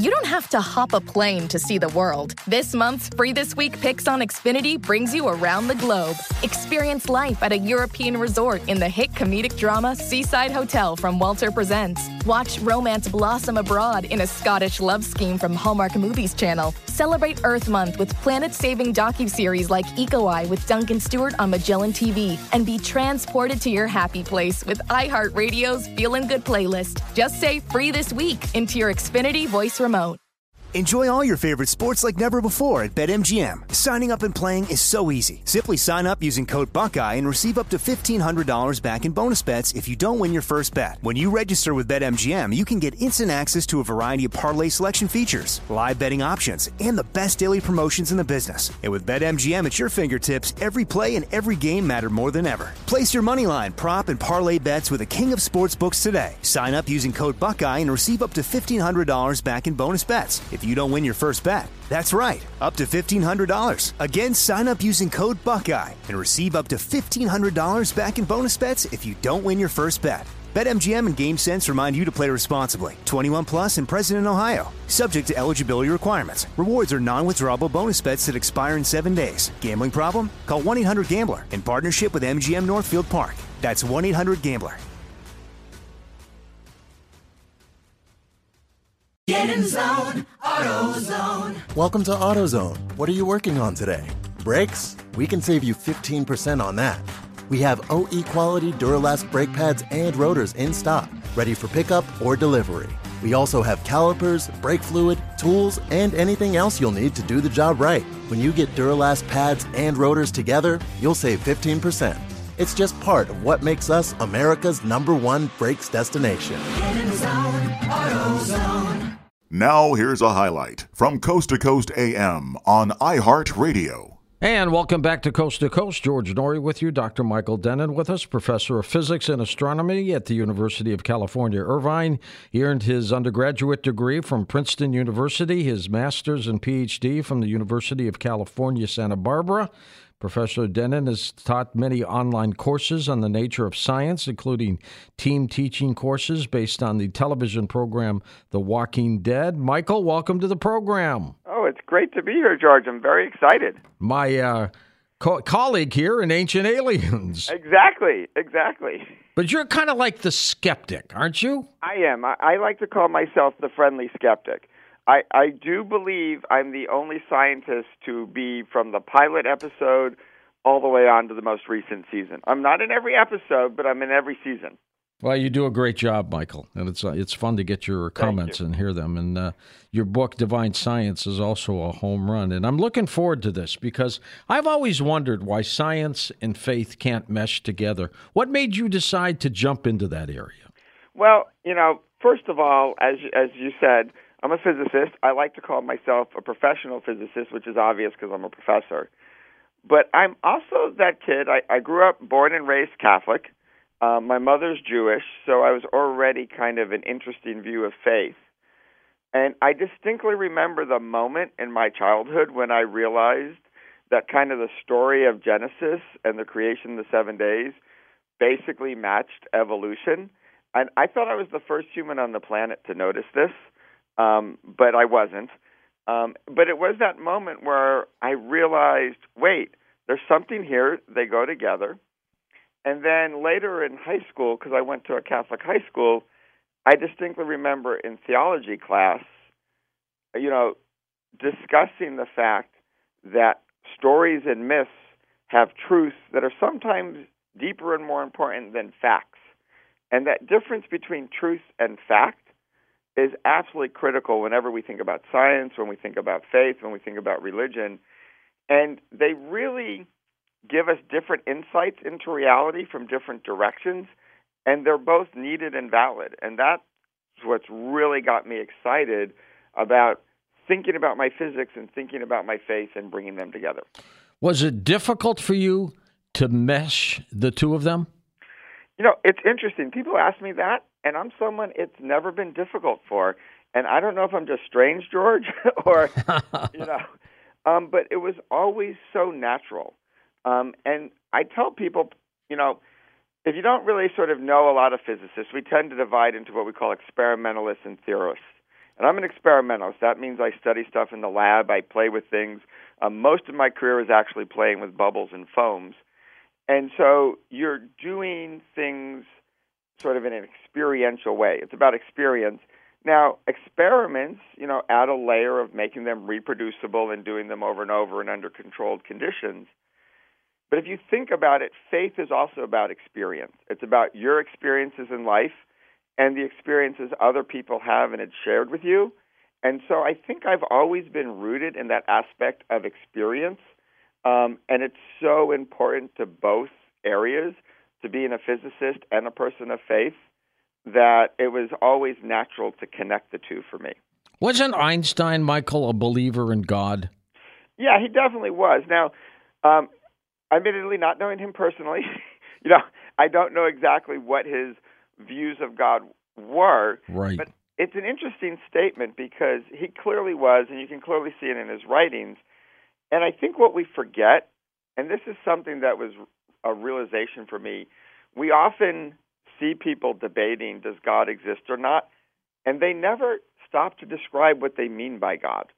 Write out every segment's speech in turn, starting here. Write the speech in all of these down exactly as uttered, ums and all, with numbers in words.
you don't have to hop a plane to see the world. This month's Free This Week Picks on Xfinity brings you around the globe. Experience life at a European resort in the hit comedic drama Seaside Hotel from Walter Presents. Watch romance blossom abroad in a Scottish love scheme from Hallmark Movies Channel. Celebrate Earth Month with planet-saving docuseries like Eco Eye with Duncan Stewart on Magellan T V. And be transported to your happy place with iHeartRadio's Feelin' Good playlist. Just say Free This Week into your Xfinity voice remote. Enjoy all your favorite sports like never before at BetMGM. Signing up and playing is so easy. Simply sign up using code Buckeye and receive up to fifteen hundred dollars back in bonus bets if you don't win your first bet. When you register with BetMGM, you can get instant access to a variety of parlay selection features, live betting options, and the best daily promotions in the business. And with BetMGM at your fingertips, every play and every game matter more than ever. Place your moneyline, prop, and parlay bets with the king of sportsbooks today. Sign up using code Buckeye and receive up to fifteen hundred dollars back in bonus bets if you don't win your first bet. That's right, up to fifteen hundred dollars. Again, sign up using code Buckeye and receive up to fifteen hundred dollars back in bonus bets if you don't win your first bet. BetMGM and GameSense remind you to play responsibly. twenty-one plus and present in Ohio. Subject to eligibility requirements. Rewards are non-withdrawable bonus bets that expire in seven days. Gambling problem? Call one eight hundred gambler in partnership with M G M Northfield Park. That's one eight hundred gambler. Get in zone, AutoZone. Welcome to AutoZone. What are you working on today? Brakes? We can save you fifteen percent on that. We have O E quality Duralast brake pads and rotors in stock, ready for pickup or delivery. We also have calipers, brake fluid, tools, and anything else you'll need to do the job right. When you get Duralast pads and rotors together, you'll save fifteen percent. It's just part of what makes us America's number one brakes destination. Get in zone, AutoZone. Now here's a highlight from Coast to Coast A M on iHeartRadio. And welcome back to Coast to Coast. George Norrie with you. Doctor Michael Dennin with us, professor of physics and astronomy at the University of California, Irvine. He earned his undergraduate degree from Princeton University, his master's and P H D from the University of California, Santa Barbara. Professor Dennin has taught many online courses on the nature of science, including team teaching courses based on the television program The Walking Dead. Michael, welcome to the program. Oh, it's great to be here, George. I'm very excited. My uh, co- colleague here in Ancient Aliens. Exactly, exactly. But you're kind of like the skeptic, aren't you? I am. I, I like to call myself the friendly skeptic. I, I do believe I'm the only scientist to be from the pilot episode all the way on to the most recent season. I'm not in every episode, but I'm in every season. Well, you do a great job, Michael, and it's uh, it's fun to get your comments and hear them. And uh, your book, Divine Science, is also a home run. And I'm looking forward to this because I've always wondered why science and faith can't mesh together. What made you decide to jump into that area? Well, you know, first of all, as as you said, I'm a physicist. I like to call myself a professional physicist, which is obvious because I'm a professor. But I'm also that kid. I, I grew up born and raised Catholic. Uh, my mother's Jewish, so I was already kind of an interesting view of faith. And I distinctly remember the moment in my childhood when I realized that kind of the story of Genesis and the creation of the seven days basically matched evolution. And I thought I was the first human on the planet to notice this. Um, but I wasn't. Um, but it was that moment where I realized, wait, there's something here. They go together. And then later in high school, because I went to a Catholic high school, I distinctly remember in theology class, you know, discussing the fact that stories and myths have truths that are sometimes deeper and more important than facts. And that difference between truth and fact is absolutely critical whenever we think about science, when we think about faith, when we think about religion. And they really give us different insights into reality from different directions, and they're both needed and valid. And that's what's really got me excited about thinking about my physics and thinking about my faith and bringing them together. Was it difficult for you to mesh the two of them? You know, it's interesting. People ask me that, and I'm someone it's never been difficult for. And I don't know if I'm just strange, George, or, you know, um, but it was always so natural. Um, and I tell people, you know, if you don't really sort of know a lot of physicists, we tend to divide into what we call experimentalists and theorists. And I'm an experimentalist. That means I study stuff in the lab. I play with things. Um, most of my career is actually playing with bubbles and foams. And so you're doing things sort of in an experiential way. It's about experience. Now, experiments, you know, add a layer of making them reproducible and doing them over and over and under controlled conditions. But if you think about it, faith is also about experience. It's about your experiences in life and the experiences other people have and it's shared with you. And so I think I've always been rooted in that aspect of experience. Um, and it's so important to both areas, to being a physicist and a person of faith, that it was always natural to connect the two for me. Wasn't Einstein, Michael, a believer in God? Yeah, he definitely was. Now, um, admittedly, not knowing him personally, you know, I don't know exactly what his views of God were. Right. But it's an interesting statement because he clearly was, and you can clearly see it in his writings. And I think what we forget, and this is something that was a realization for me, we often see people debating, does God exist or not? And they never stop to describe what they mean by God.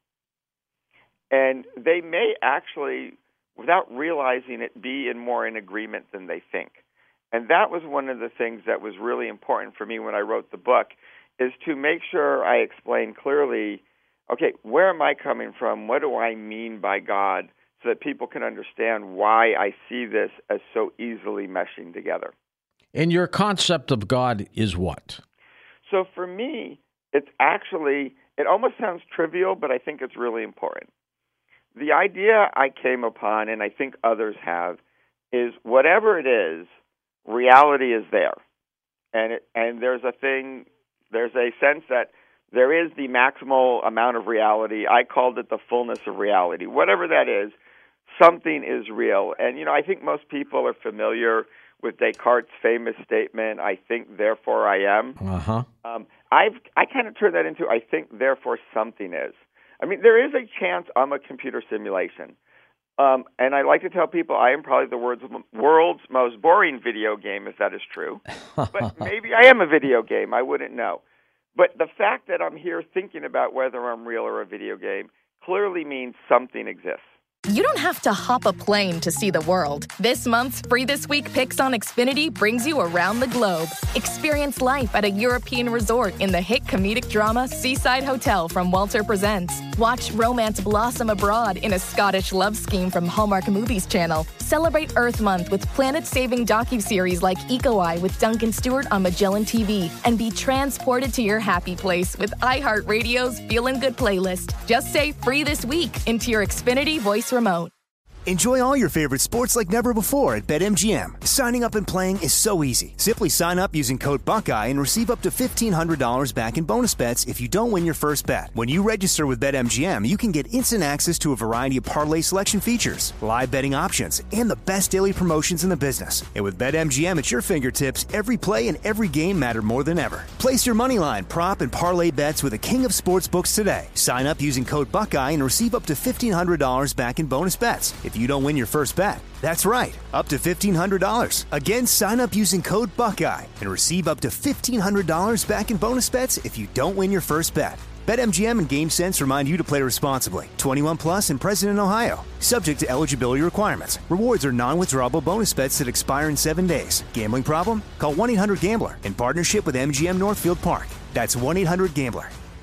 And they may actually, without realizing it, be in more in agreement than they think. And that was one of the things that was really important for me when I wrote the book, is to make sure I explain clearly, okay, where am I coming from? What do I mean by God? So that people can understand why I see this as so easily meshing together. And your concept of God is what? So for me, it's actually, it almost sounds trivial, but I think it's really important. The idea I came upon, and I think others have, is whatever it is, reality is there. And it, and there's a thing, there's a sense that there is the maximal amount of reality. I called it the fullness of reality. Whatever that is, something is real. And, you know, I think most people are familiar with Descartes' famous statement, I think, therefore I am. Uh-huh. Um, I've, I kind of turn that into, I think, therefore something is. I mean, there is a chance I'm a computer simulation. Um, and I like to tell people I am probably the world's, world's most boring video game, if that is true. But maybe I am a video game. I wouldn't know. But the fact that I'm here thinking about whether I'm real or a video game clearly means something exists. You don't have to hop a plane to see the world. This month's Free This Week Picks on Xfinity brings you around the globe. Experience life at a European resort in the hit comedic drama Seaside Hotel from Walter Presents. Watch romance blossom abroad in a Scottish love scheme from Hallmark Movies Channel. Celebrate Earth Month with planet-saving docuseries like Eco Eye with Duncan Stewart on Magellan T V. And be transported to your happy place with iHeartRadio's Feelin' Good playlist. Just say Free This Week into your Xfinity voice remote. Enjoy all your favorite sports like never before at BetMGM. Signing up and playing is so easy. Simply sign up using code Buckeye and receive up to fifteen hundred dollars back in bonus bets if you don't win your first bet. When you register with BetMGM, you can get instant access to a variety of parlay selection features, live betting options, and the best daily promotions in the business. And with BetMGM at your fingertips, every play and every game matter more than ever. Place your moneyline, prop, and parlay bets with the king of sportsbooks today. Sign up using code Buckeye and receive up to fifteen hundred dollars back in bonus bets if you don't win your first bet. That's right, up to fifteen hundred dollars. Again, sign up using code Buckeye and receive up to fifteen hundred dollars back in bonus bets if you don't win your first bet. BetMGM and GameSense remind you to play responsibly. twenty-one plus and present in Ohio. Subject to eligibility requirements. Rewards are non-withdrawable bonus bets that expire in seven days. Gambling problem? Call one eight hundred gambler in partnership with M G M Northfield Park. That's one eight hundred gambler.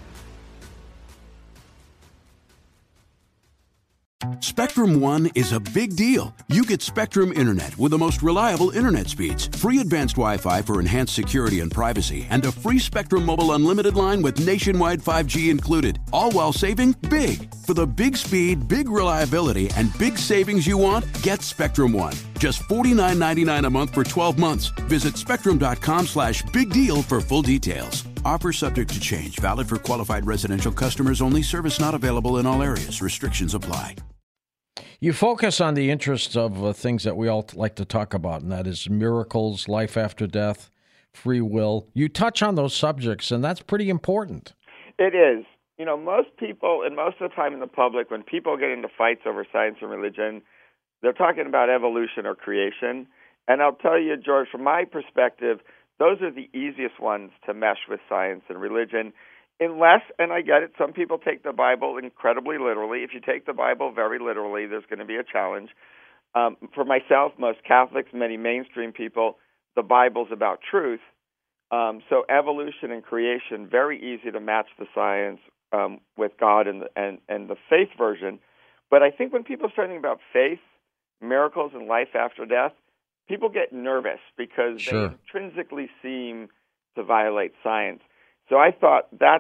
Spectrum One is a big deal. You get Spectrum Internet with the most reliable internet speeds, free advanced Wi-Fi for enhanced security and privacy, and a free Spectrum Mobile Unlimited line with nationwide five G included, all while saving big. For the big speed, big reliability, and big savings you want, get Spectrum One. Just forty-nine ninety-nine a month for twelve months. Visit spectrum.com slash big deal for full details. Offer subject to change. Valid for qualified residential customers only. Service not available in all areas. Restrictions apply. You focus on the interests of uh, things that we all like to talk about, and that is miracles, life after death, free will. You touch on those subjects, and that's pretty important. It is. You know, most people, and most of the time in the public, when people get into fights over science and religion, they're talking about evolution or creation. And I'll tell you, George, from my perspective, those are the easiest ones to mesh with science and religion. unless, and I get it, some people take the Bible incredibly literally. If you take the Bible very literally, there's going to be a challenge. Um, for myself, most Catholics, many mainstream people, the Bible's about truth. Um, so evolution and creation, very easy to match the science um, with God and the, and, and the faith version. But I think when people start thinking about faith, miracles, and life after death, people get nervous because Sure. they intrinsically seem to violate science. So I thought that's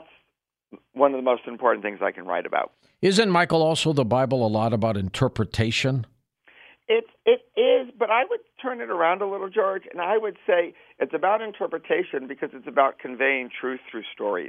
one of the most important things I can write about. Isn't, Michael, also the Bible a lot about interpretation? It, it is, but I would turn it around a little, George, and I would say it's about interpretation because it's about conveying truth through stories.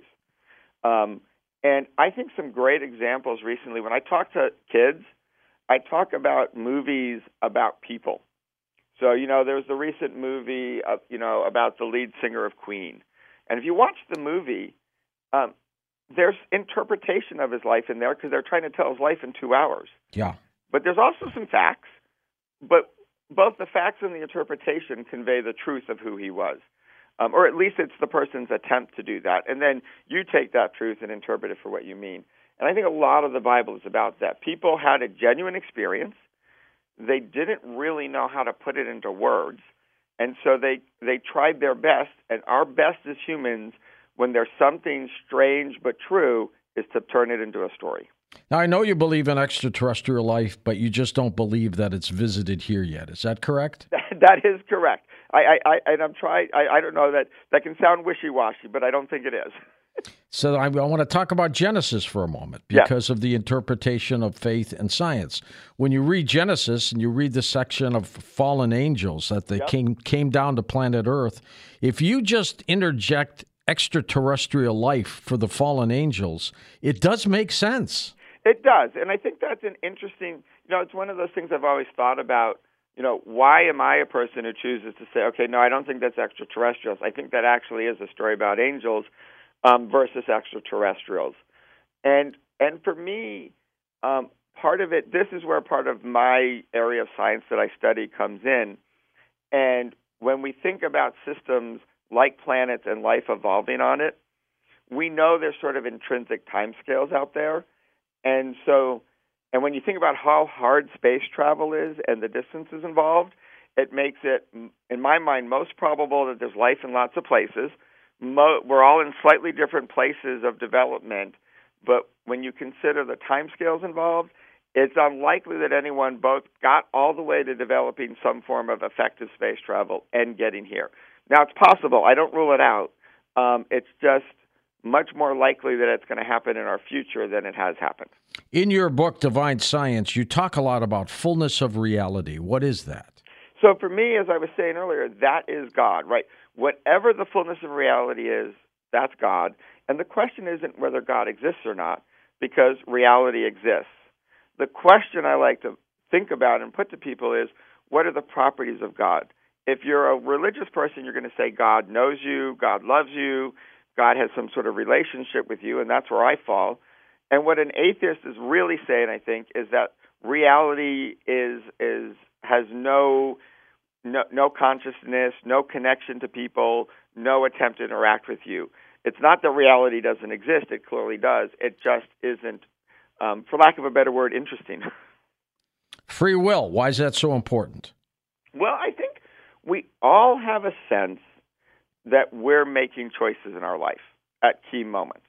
Um, and I think some great examples recently, when I talk to kids, I talk about movies about people. So, you know, there's the recent movie, uh, you know, about the lead singer of Queen. And if you watch the movie, um, there's interpretation of his life in there because they're trying to tell his life in two hours. Yeah. But there's also some facts. But both the facts and the interpretation convey the truth of who he was. Um, or at least it's the person's attempt to do that. And then you take that truth and interpret it for what you mean. And I think a lot of the Bible is about that. People had a genuine experience. They didn't really know how to put it into words. And so they, they tried their best. And our best as humans, when there's something strange but true, is to turn it into a story. Now, I know you believe in extraterrestrial life, but you just don't believe that it's visited here yet. Is that correct? That is correct. I, I, I and I'm trying. I, I don't know that that can sound wishy-washy, but I don't think it is. So I, I want to talk about Genesis for a moment because yeah. of the interpretation of faith and science. When you read Genesis and you read the section of fallen angels that they yep. came came down to planet Earth, if you just interject extraterrestrial life for the fallen angels, it does make sense. It does, and I think that's an interesting, you know, it's one of those things I've always thought about, you know, why am I a person who chooses to say, okay, no, I don't think that's extraterrestrials. I think that actually is a story about angels um, versus extraterrestrials. And and for me, um, part of it, this is where part of my area of science that I study comes in. And when we think about systems like planets and life evolving on it, we know there's sort of intrinsic timescales out there. And so, and when you think about how hard space travel is and the distances involved, it makes it, in my mind, most probable that there's life in lots of places. Mo- we're all in slightly different places of development, but when you consider the timescales involved, it's unlikely that anyone both got all the way to developing some form of effective space travel and getting here. Now, it's possible. I don't rule it out. Um, it's just much more likely that it's going to happen in our future than it has happened. In your book, Divine Science, you talk a lot about fullness of reality. What is that? So for me, as I was saying earlier, that is God, right? Whatever the fullness of reality is, that's God. And the question isn't whether God exists or not, because reality exists. The question I like to think about and put to people is, what are the properties of God? If you're a religious person, you're going to say God knows you, God loves you, God has some sort of relationship with you, and that's where I fall. And what an atheist is really saying, I think, is that reality is is has no no, no consciousness, no connection to people, no attempt to interact with you. It's not that reality doesn't exist; it clearly does. It just isn't, um, for lack of a better word, interesting. Free will. Why is that so important? Well, I think we all have a sense that we're making choices in our life at key moments.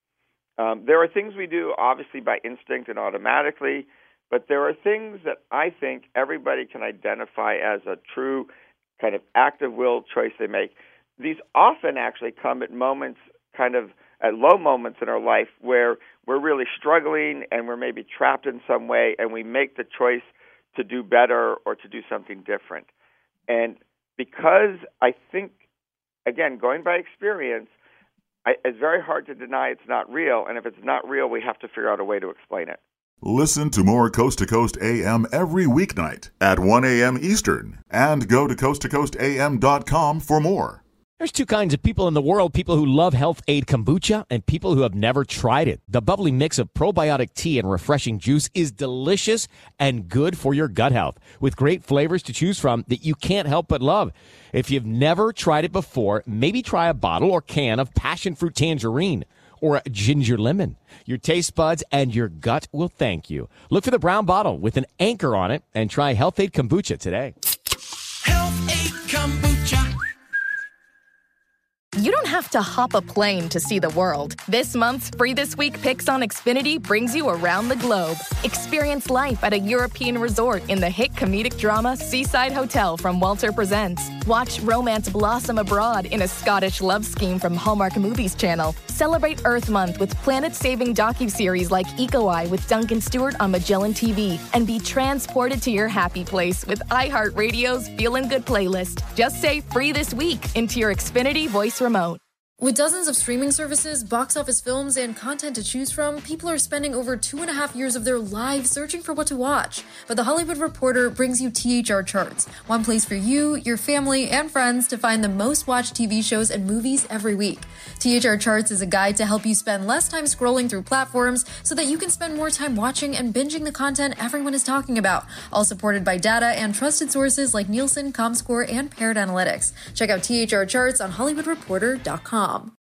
Um, there are things we do, obviously, by instinct and automatically, but there are things that I think everybody can identify as a true kind of active will choice they make. These often actually come at moments, kind of at low moments in our life where we're really struggling and we're maybe trapped in some way, and we make the choice to do better or to do something different. And because I think, again, going by experience, I, it's very hard to deny it's not real. And if it's not real, we have to figure out a way to explain it. Listen to more Coast to Coast A M every weeknight at one a.m. Eastern. And go to coast to coast a m dot com for more. There's two kinds of people in the world, people who love Health Aid Kombucha and people who have never tried it. The bubbly mix of probiotic tea and refreshing juice is delicious and good for your gut health, with great flavors to choose from that you can't help but love. If you've never tried it before, maybe try a bottle or can of passion fruit tangerine, or ginger lemon. Your taste buds and your gut will thank you. Look for the brown bottle with an anchor on it and try Health-Ade Kombucha today. Health-Ade Kombucha. You don't have to hop a plane to see the world. This month's Free This Week Picks on Xfinity brings you around the globe. Experience life at a European resort in the hit comedic drama Seaside Hotel from Walter Presents. Watch romance blossom abroad in a Scottish love scheme from Hallmark Movies Channel. Celebrate Earth Month with planet-saving docuseries like Eco Eye with Duncan Stewart on Magellan T V. And be transported to your happy place with iHeartRadio's Feelin' Good playlist. Just say Free This Week into your Xfinity voice remote. With dozens of streaming services, box office films, and content to choose from, people are spending over two and a half years of their lives searching for what to watch. But The Hollywood Reporter brings you T H R Charts, one place for you, your family, and friends to find the most watched T V shows and movies every week. T H R Charts is a guide to help you spend less time scrolling through platforms so that you can spend more time watching and binging the content everyone is talking about, all supported by data and trusted sources like Nielsen, Comscore, and Paired Analytics. Check out T H R Charts on Hollywood Reporter dot com.